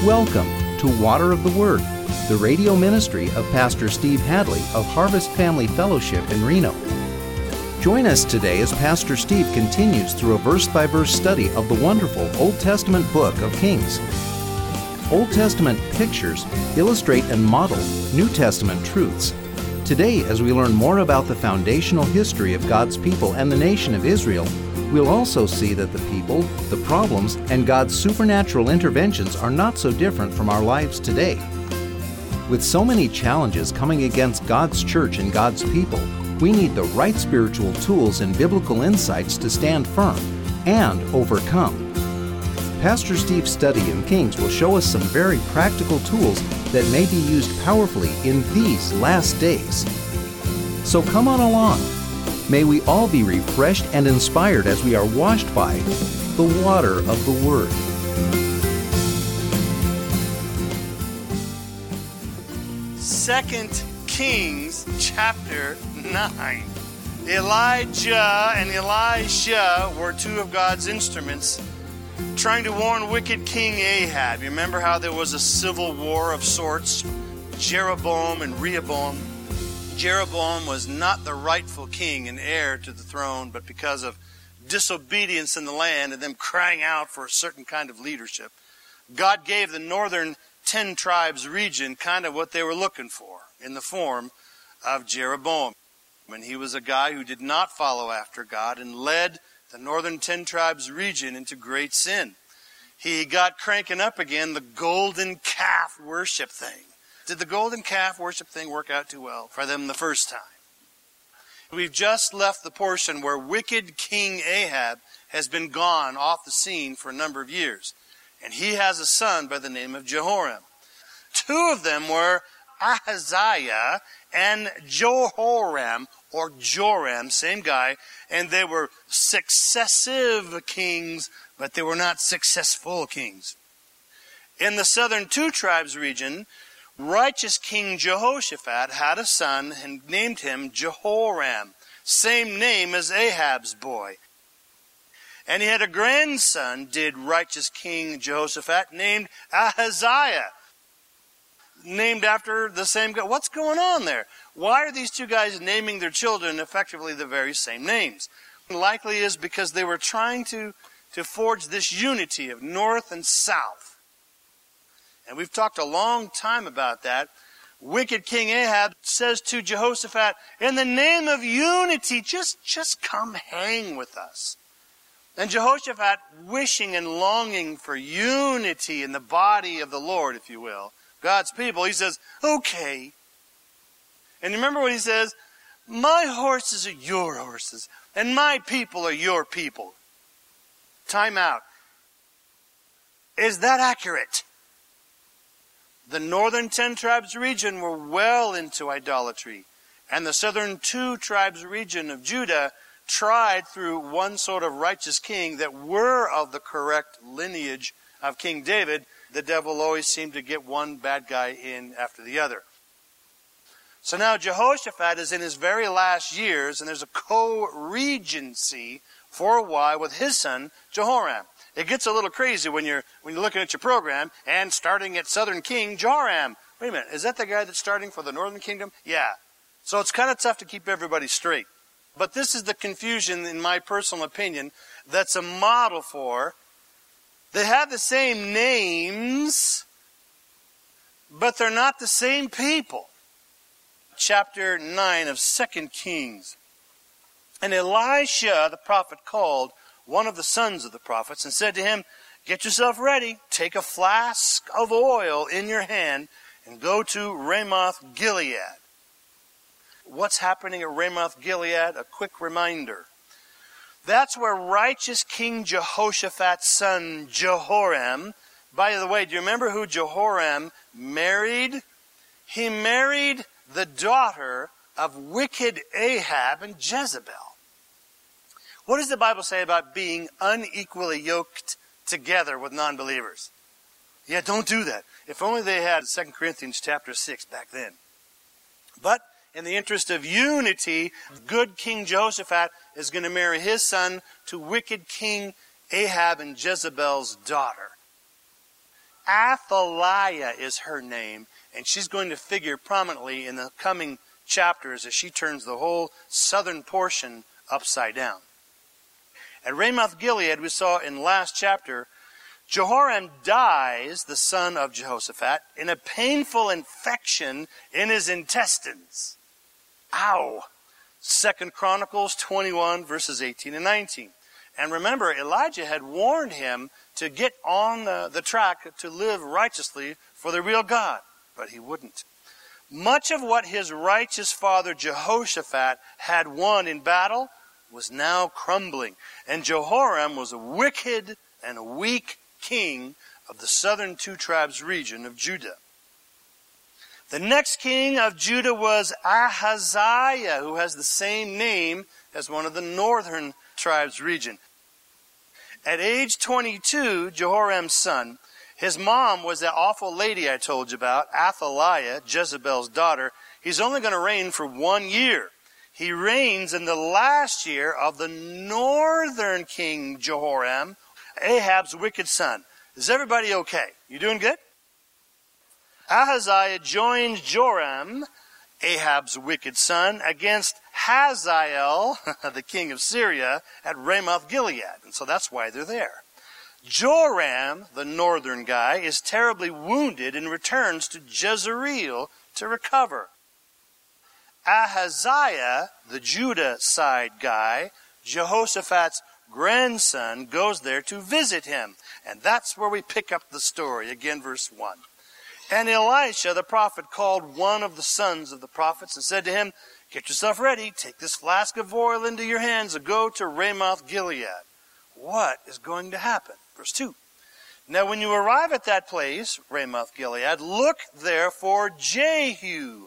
Welcome to Water of the Word, the radio ministry of Pastor Steve Hadley of Harvest Family Fellowship in Reno. Join us today as Pastor Steve continues through a verse-by-verse study of the wonderful Old Testament book of Kings. Old Testament pictures illustrate and model New Testament truths. Today, as we learn more about the foundational history of God's people and the nation of Israel, we'll also see that the people, the problems, and God's supernatural interventions are not so different from our lives today. With so many challenges coming against God's church and God's people, we need the right spiritual tools and biblical insights to stand firm and overcome. Pastor Steve's study in Kings will show us some very practical tools that may be used powerfully in these last days. So come on along. May we all be refreshed and inspired as we are washed by the water of the Word. Second Kings chapter 9. Elijah and Elisha were two of God's instruments trying to warn wicked King Ahab. You remember how there was a civil war of sorts? Jeroboam and Rehoboam. Jeroboam was not the rightful king and heir to the throne, but because of disobedience in the land and them crying out for a certain kind of leadership, God gave the northern 10 tribes region kind of what they were looking for in the form of Jeroboam. And he was a guy who did not follow after God and led the northern 10 tribes region into great sin. He got cranking up again the golden calf worship thing. Did the golden calf worship thing work out too well for them the first time? We've just left the portion where wicked King Ahab has been gone off the scene for a number of years. And he has a son by the name of Jehoram. Two of them were Ahaziah and Jehoram, or Joram, same guy. And they were successive kings, but they were not successful kings. In the southern 2 tribes region, righteous King Jehoshaphat had a son and named him Jehoram, same name as Ahab's boy. And he had a grandson, did righteous King Jehoshaphat, named Ahaziah, named after the same guy. What's going on there? Why are these two guys naming their children effectively the very same names? Likely is because they were trying to forge this unity of north and south. And we've talked a long time about that. Wicked King Ahab says to Jehoshaphat, in the name of unity, just come hang with us. And Jehoshaphat, wishing and longing for unity in the body of the Lord, if you will, God's people, he says, okay. And remember what he says? My horses are your horses, and my people are your people. Time out. Is that accurate? The northern 10 tribes region were well into idolatry, and the southern 2 tribes region of Judah tried through one sort of righteous king that were of the correct lineage of King David. The devil always seemed to get one bad guy in after the other. So now Jehoshaphat is in his very last years, and there's a co-regency for a while with his son Jehoram. It gets a little crazy when you're looking at your program and starting at Southern King Joram. Wait a minute, is that the guy that's starting for the Northern Kingdom? Yeah. So it's kind of tough to keep everybody straight. But this is the confusion, in my personal opinion, that's a model for. They have the same names, but they're not the same people. Chapter 9 of 2 Kings. And Elisha, the prophet, called one of the sons of the prophets and said to him, get yourself ready, take a flask of oil in your hand and go to Ramoth Gilead. What's happening at Ramoth Gilead? A quick reminder. That's where righteous King Jehoshaphat's son Jehoram, by the way, do you remember who Jehoram married? He married the daughter of wicked Ahab and Jezebel. What does the Bible say about being unequally yoked together with non-believers? Yeah, don't do that. If only they had 2 Corinthians chapter 6 back then. But in the interest of unity, good King Jehoshaphat is going to marry his son to wicked King Ahab and Jezebel's daughter. Athaliah is her name, and she's going to figure prominently in the coming chapters as she turns the whole southern portion upside down. At Ramoth Gilead, we saw in last chapter, Jehoram dies, the son of Jehoshaphat, in a painful infection in his intestines. Ow! 2 Chronicles 21, verses 18 and 19. And remember, Elijah had warned him to get on the track to live righteously for the real God, but he wouldn't. Much of what his righteous father Jehoshaphat had won in battle was now crumbling, and Jehoram was a wicked and a weak king of the southern two tribes region of Judah. The next king of Judah was Ahaziah, who has the same name as one of the northern tribes region. At age 22, Jehoram's son, his mom was that awful lady I told you about, Athaliah, Jezebel's daughter. He's only going to reign for 1 year. He reigns in the last year of the northern king Jehoram, Ahab's wicked son. Is everybody okay? You doing good? Ahaziah joined Joram, Ahab's wicked son, against Hazael, the king of Syria, at Ramoth Gilead. And so that's why they're there. Joram, the northern guy, is terribly wounded and returns to Jezreel to recover. Ahaziah, the Judah side guy, Jehoshaphat's grandson, goes there to visit him. And that's where we pick up the story. Again, verse 1. And Elisha, the prophet, called one of the sons of the prophets and said to him, "Get yourself ready, take this flask of oil into your hands and go to Ramoth Gilead." What is going to happen? Verse 2. Now when you arrive at that place, Ramoth Gilead, look there for Jehu.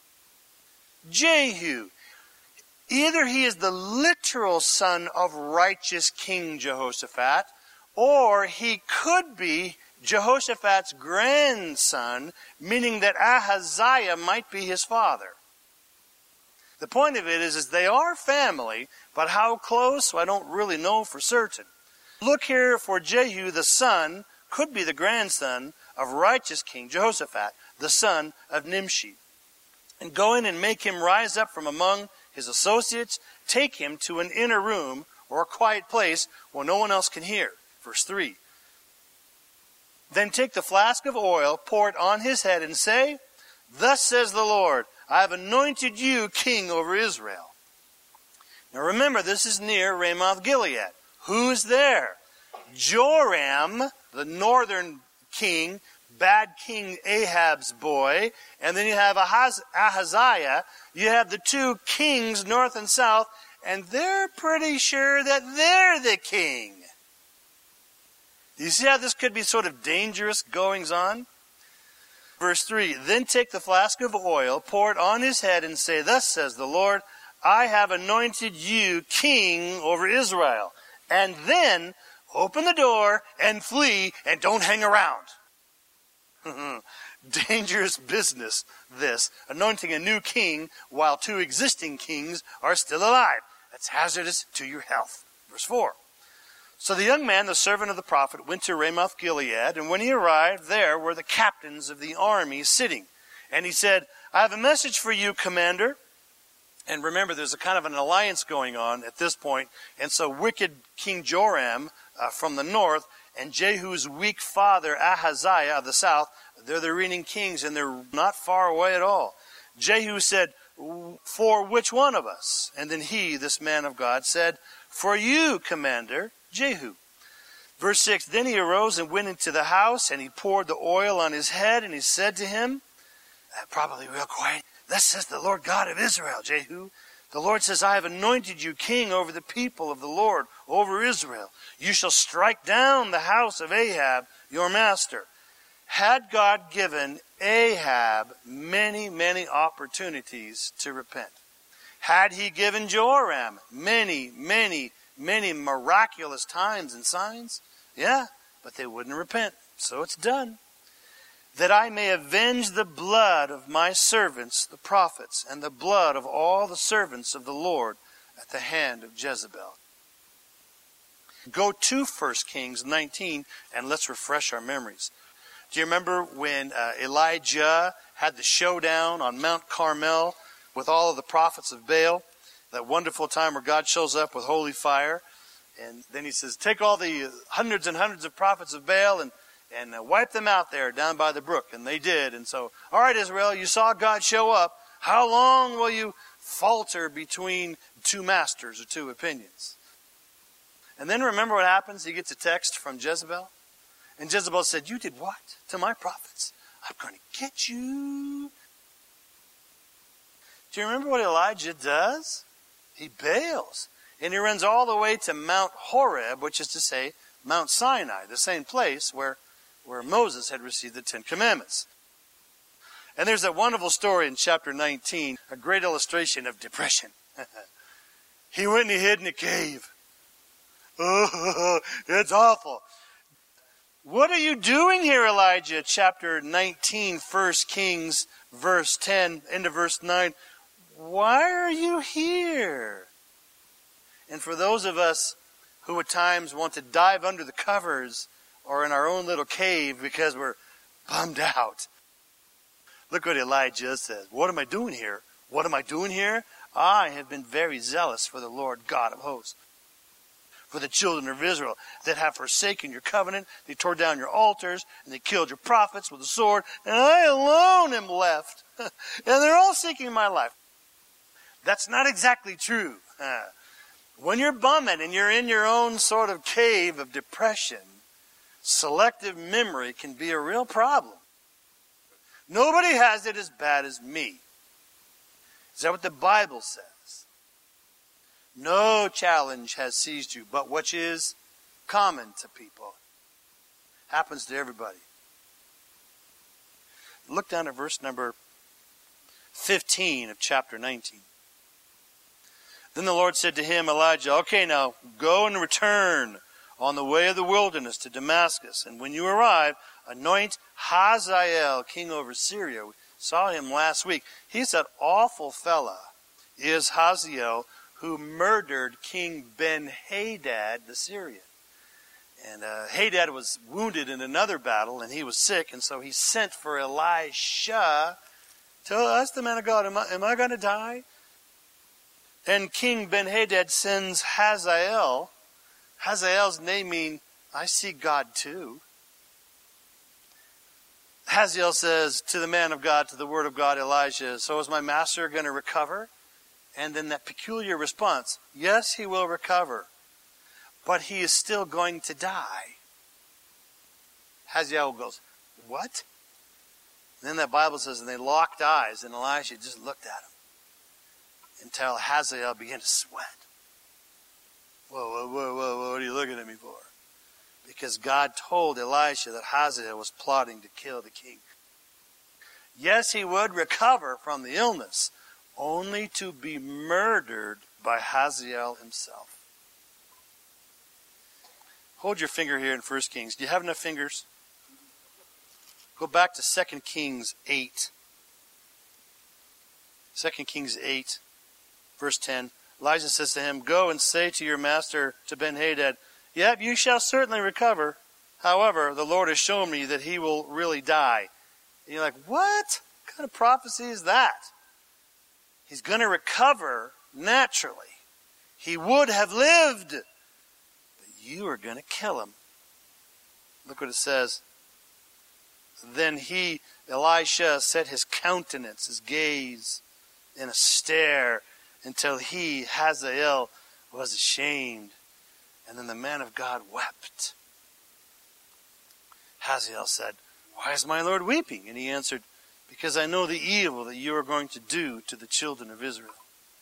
Jehu. Either he is the literal son of righteous King Jehoshaphat, or he could be Jehoshaphat's grandson, meaning that Ahaziah might be his father. The point of it is they are family, but how close, I don't really know for certain. Look here for Jehu, the son, could be the grandson of righteous King Jehoshaphat, the son of Nimshi. And go in and make him rise up from among his associates, take him to an inner room or a quiet place where no one else can hear. Verse 3. Then take the flask of oil, pour it on his head, and say, "Thus says the Lord, I have anointed you king over Israel." Now remember, this is near Ramoth Gilead. Who's there? Joram, the northern king, bad King Ahab's boy. And then you have Ahaziah. You have the two kings, north and south, and they're pretty sure that they're the king. You see how this could be sort of dangerous goings on? Verse 3, then take the flask of oil, pour it on his head, and say, "Thus says the Lord, I have anointed you king over Israel." And then open the door and flee and don't hang around. Dangerous business, this. Anointing a new king while two existing kings are still alive. That's hazardous to your health. Verse 4. So the young man, the servant of the prophet, went to Ramoth Gilead, and when he arrived, there were the captains of the army sitting. And he said, "I have a message for you, commander." And remember, there's a kind of an alliance going on at this point. And so wicked King Joram from the north and Jehu's weak father Ahaziah of the south, they're the reigning kings, and they're not far away at all. Jehu said, "For which one of us?" And then he, this man of God, said, "For you, commander, Jehu." Verse 6, then he arose and went into the house, and he poured the oil on his head, and he said to him, probably real quiet, "Thus says the Lord God of Israel, Jehu. The Lord says, I have anointed you king over the people of the Lord, over Israel. You shall strike down the house of Ahab, your master." Had God given Ahab many, many opportunities to repent? Had he given Joram many, many, many miraculous times and signs? Yeah, but they wouldn't repent. So it's done. "That I may avenge the blood of my servants, the prophets, and the blood of all the servants of the Lord at the hand of Jezebel." Go to 1 Kings 19 and let's refresh our memories. Do you remember when Elijah had the showdown on Mount Carmel with all of the prophets of Baal? That wonderful time where God shows up with holy fire. And then he says, take all the hundreds and hundreds of prophets of Baal and wipe them out there down by the brook. And they did. And so, all right, Israel, you saw God show up. How long will you falter between two masters or two opinions? And then remember what happens? He gets a text from Jezebel. And Jezebel said, you did what to my prophets? I'm going to get you. Do you remember what Elijah does? He bails. And he runs all the way to Mount Horeb, which is to say Mount Sinai, the same place where Moses had received the Ten Commandments. And there's that wonderful story in chapter 19, a great illustration of depression. He went and he hid in a cave. Oh, it's awful. What are you doing here, Elijah? Chapter 19, 1 Kings, verse 10, into verse 9. Why are you here? And for those of us who at times want to dive under the covers or in our own little cave because we're bummed out, look what Elijah says. What am I doing here? What am I doing here? I have been very zealous for the Lord God of hosts, for the children of Israel that have forsaken your covenant. They tore down your altars, and they killed your prophets with a sword, and I alone am left. And they're all seeking my life. That's not exactly true. When you're bumming and you're in your own sort of cave of depression, selective memory can be a real problem. Nobody has it as bad as me. Is that what the Bible says? No challenge has seized you, but which is common to people. Happens to everybody. Look down at verse number 15 of chapter 19. Then the Lord said to him, Elijah, okay, now go and return on the way of the wilderness to Damascus. And when you arrive, anoint Hazael king over Syria. We saw him last week. He's that awful fella, is Hazael, who murdered King Ben-Hadad the Syrian. And Hadad was wounded in another battle, and he was sick, and so he sent for Elisha to ask the man of God, am I going to die? And King Ben-Hadad sends Hazael. Hazael's name means, I see God too. Hazael says to the man of God, to the word of God, Elijah, so is my master going to recover? And then that peculiar response, yes, he will recover, but he is still going to die. Hazael goes, what? And then that Bible says, and they locked eyes, and Elisha just looked at him until Hazael began to sweat. Whoa, what are you looking at me for? Because God told Elisha that Hazael was plotting to kill the king. Yes, he would recover from the illness, only to be murdered by Hazael himself. Hold your finger here in 1 Kings. Do you have enough fingers? Go back to 2 Kings 8. 2 Kings 8, verse 10. Elijah says to him, go and say to your master, to Ben-Hadad, yep, you shall certainly recover. However, the Lord has shown me that he will really die. And you're like, what kind of prophecy is that? He's going to recover naturally. He would have lived, but you are going to kill him. Look what it says. Then Elisha, set his countenance, his gaze, in a stare, until he, Hazael, was ashamed. And then the man of God wept. Hazael said, why is my Lord weeping? And he answered, because I know the evil that you are going to do to the children of Israel.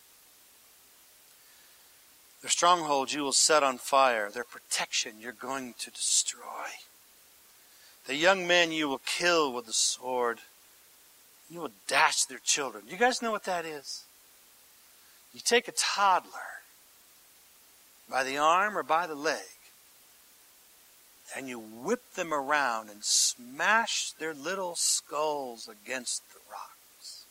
Their strongholds you will set on fire. Their protection you're going to destroy. The young men you will kill with the sword. You will dash their children. You guys know what that is? You take a toddler by the arm or by the leg, and you whip them around and smash their little skulls against the rocks.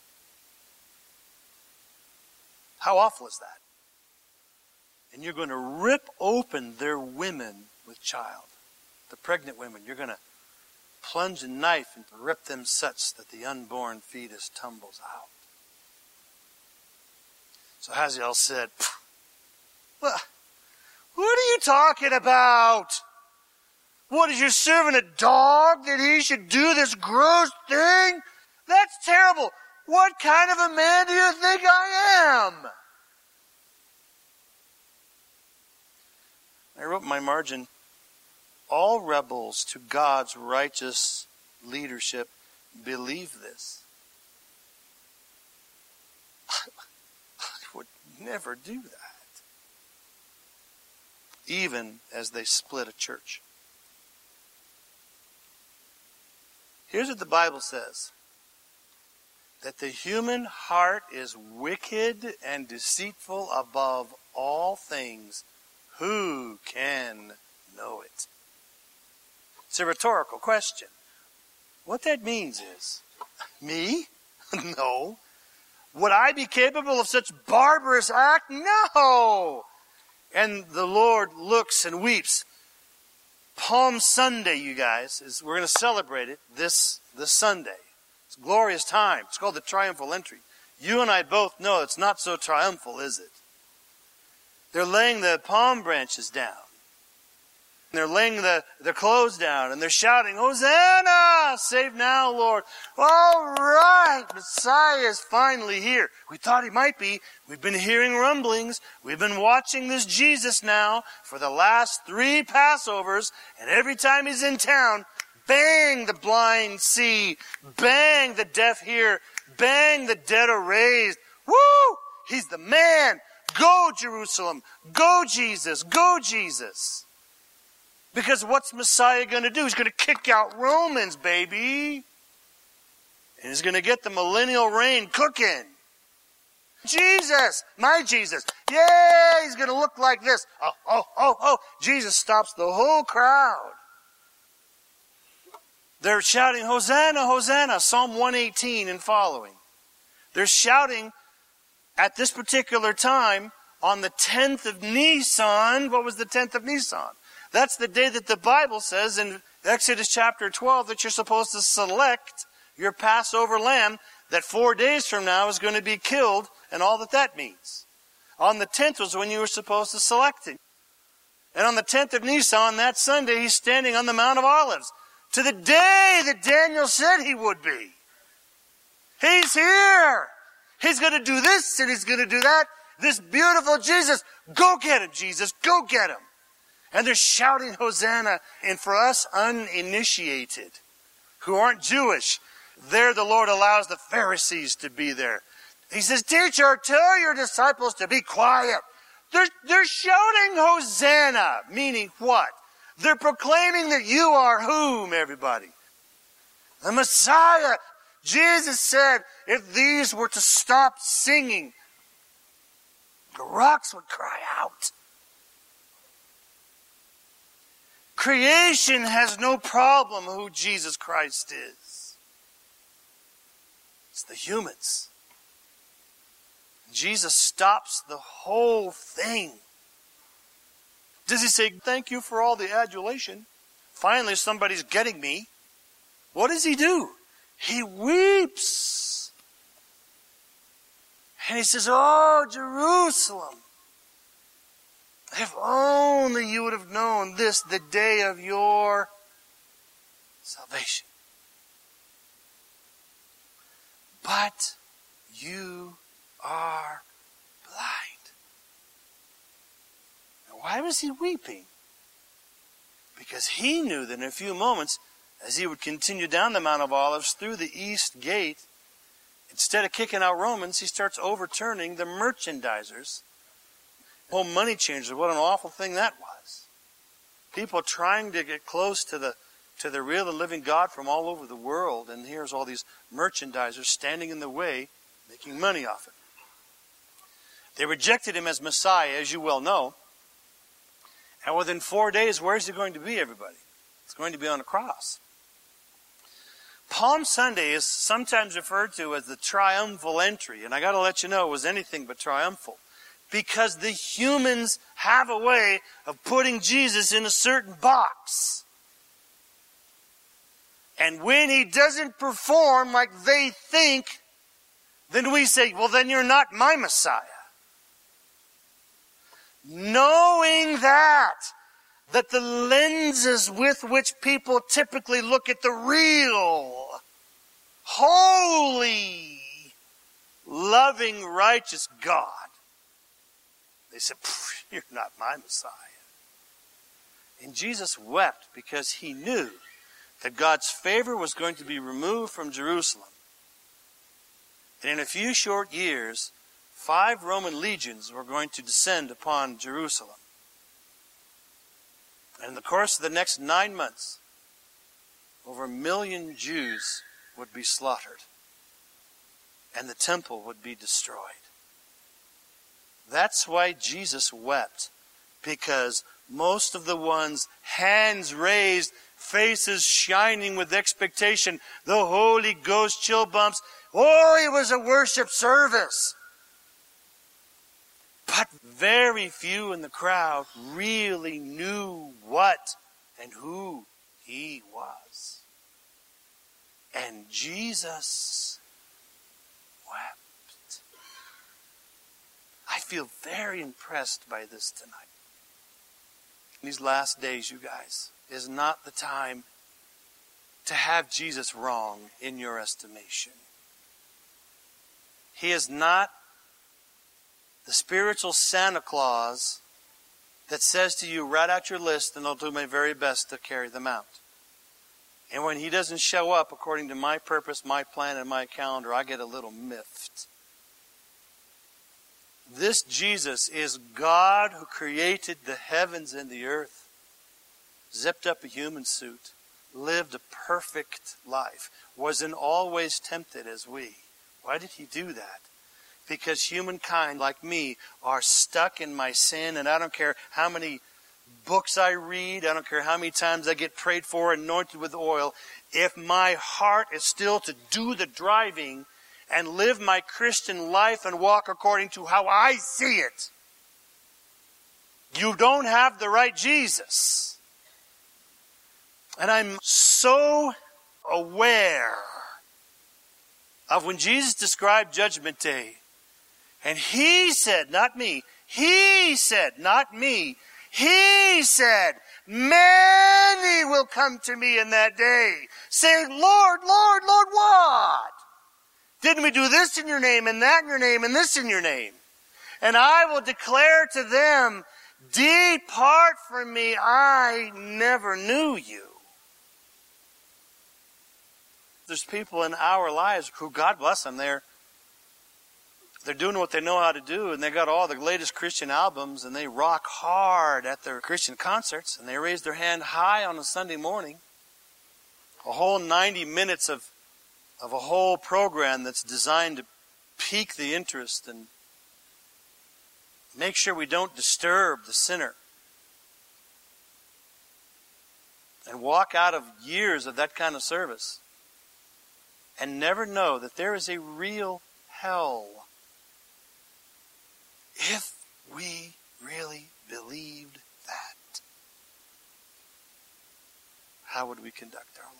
How awful is that? And you're going to rip open their women with child. The pregnant women, you're going to plunge a knife and rip them such that the unborn fetus tumbles out. So Hazael said, "Well, what are you talking about? What, is your servant a dog that he should do this gross thing? That's terrible. What kind of a man do you think I am?" I wrote in my margin, all rebels to God's righteous leadership believe this. I would never do that, even as they split a church. Here's what the Bible says: that the human heart is wicked and deceitful above all things. Who can know it? It's a rhetorical question. What that means is, me? No. Would I be capable of such barbarous act? No. And the Lord looks and weeps. Palm Sunday, you guys, we're going to celebrate it this Sunday. It's a glorious time. It's called the triumphal entry. You and I both know it's not so triumphal, is it? They're laying the palm branches down. They're laying their clothes down, and they're shouting, "Hosanna! Save now, Lord." All right, Messiah is finally here. We thought he might be. We've been hearing rumblings. We've been watching this Jesus now for the last 3 Passovers, and every time he's in town, bang, the blind see. Bang, the deaf hear. Bang, the dead are raised. Woo! He's the man. Go, Jerusalem. Go, Jesus. Go, Jesus. Because what's Messiah going to do? He's going to kick out Romans, baby. And he's going to get the millennial reign cooking. Jesus, my Jesus. Yay, he's going to look like this. Oh. Jesus stops the whole crowd. They're shouting, "Hosanna, Hosanna," Psalm 118 and following. They're shouting at this particular time on the 10th of Nisan. What was the 10th of Nisan? That's the day that the Bible says in Exodus chapter 12 that you're supposed to select your Passover lamb that 4 days from now is going to be killed, and all that means. On the 10th was when you were supposed to select it. And on the 10th of Nisan, that Sunday, he's standing on the Mount of Olives to the day that Daniel said he would be. He's here. He's going to do this and he's going to do that. This beautiful Jesus. Go get him, Jesus. Go get him. And they're shouting Hosanna. And for us uninitiated, who aren't Jewish, there the Lord allows the Pharisees to be there. He says, "Teacher, tell your disciples to be quiet." They're shouting Hosanna, meaning what? They're proclaiming that you are whom, everybody? The Messiah. Jesus said, if these were to stop singing, the rocks would cry out. Creation has no problem who Jesus Christ is. It's the humans. Jesus stops the whole thing. Does he say, "Thank you for all the adulation. Finally somebody's getting me"? What does he do? He weeps. And he says, "Oh, Jerusalem, if only you would have known this, the day of your salvation. But you are blind." Now, why was he weeping? Because he knew that in a few moments, as he would continue down the Mount of Olives through the east gate, instead of kicking out Romans, he starts overturning the merchandisers. The whole money changers, what an awful thing that was. People trying to get close to the real and living God from all over the world, and here's all these merchandisers standing in the way, making money off it. They rejected him as Messiah, as you well know. And within 4 days, where's he going to be, everybody? It's going to be on a cross. Palm Sunday is sometimes referred to as the triumphal entry. And I got to let you know, it was anything but triumphal. Because the humans have a way of putting Jesus in a certain box. And when he doesn't perform like they think, then we say, well, then you're not my Messiah. Knowing that the lenses with which people typically look at the real, holy, loving, righteous God, they said, you're not my Messiah. And Jesus wept because he knew that God's favor was going to be removed from Jerusalem. And in a few short years, 5 Roman legions were going to descend upon Jerusalem. And in the course of the next 9 months, over 1 million Jews would be slaughtered. And the temple would be destroyed. That's why Jesus wept. Because most of the ones, hands raised, faces shining with expectation, the Holy Ghost chill bumps. Oh, it was a worship service. But very few in the crowd really knew what and who he was. And Jesus wept. I feel very impressed by this tonight. These last days, you guys, is not the time to have Jesus wrong in your estimation. He is not the spiritual Santa Claus that says to you, write out your list and I'll do my very best to carry them out. And when he doesn't show up according to my purpose, my plan, and my calendar, I get a little miffed. This Jesus is God who created the heavens and the earth, zipped up a human suit, lived a perfect life, wasn't always tempted as we. Why did he do that? Because humankind, like me, are stuck in my sin, and I don't care how many books I read, I don't care how many times I get prayed for, anointed with oil, if my heart is still to do the driving and live my Christian life and walk according to how I see it, you don't have the right Jesus. And I'm so aware of when Jesus described Judgment Day, and he said, not me, he said, not me, he said, many will come to me in that day, saying, Lord, Lord, Lord, what? Didn't we do this in your name, and that in your name, and this in your name? And I will declare to them, depart from me, I never knew you. There's people in our lives who, God bless them, they're doing what they know how to do, and they got all the latest Christian albums, and they rock hard at their Christian concerts, and they raise their hand high on a Sunday morning. A whole 90 minutes of a whole program that's designed to pique the interest and make sure we don't disturb the sinner. And walk out of years of that kind of service and never know that there is a real hell. If we really believed that, how would we conduct our lives?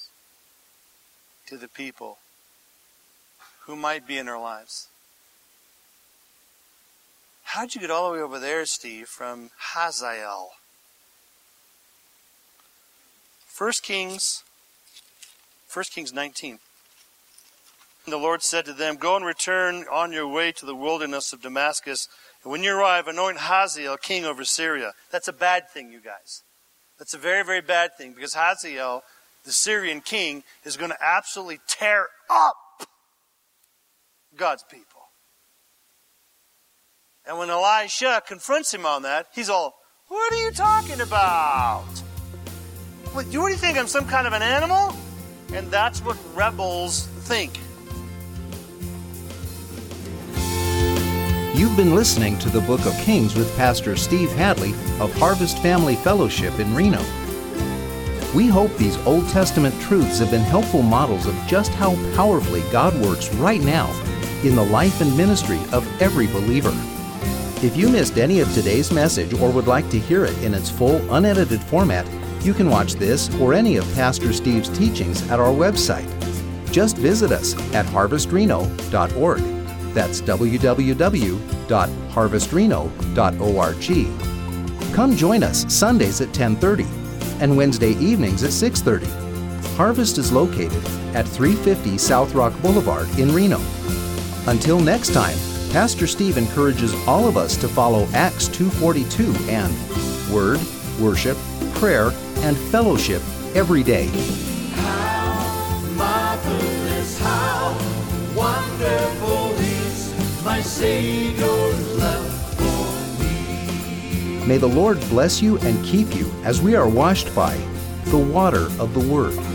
To the people who might be in our lives. How'd you get all the way over there, Steve, from Hazael? 1 Kings 19. The Lord said to them, go and return on your way to the wilderness of Damascus, and when you arrive, anoint Hazael king over Syria. That's a bad thing, you guys. That's a very, very bad thing, because Hazael, the Syrian king, is going to absolutely tear up God's people. And when Elisha confronts him on that, he's all, what are you talking about? What do you think, I'm some kind of an animal? And that's what rebels think. You've been listening to the Book of Kings with Pastor Steve Hadley of Harvest Family Fellowship in Reno. We hope these Old Testament truths have been helpful models of just how powerfully God works right now in the life and ministry of every believer. If you missed any of today's message or would like to hear it in its full, unedited format, You can watch this or any of Pastor Steve's teachings at our website. Just visit us at harvestreno.org. That's www.harvestreno.org. Come join us Sundays at 10:30 and Wednesday evenings at 6:30. Harvest is located at 350 South Rock Boulevard in Reno. Until next time, Pastor Steve encourages all of us to follow Acts 2:42 and Word, Worship, Prayer, and Fellowship every day. How marvelous, how wonderful is my Savior's love for me. May the Lord bless you and keep you as we are washed by the water of the Word.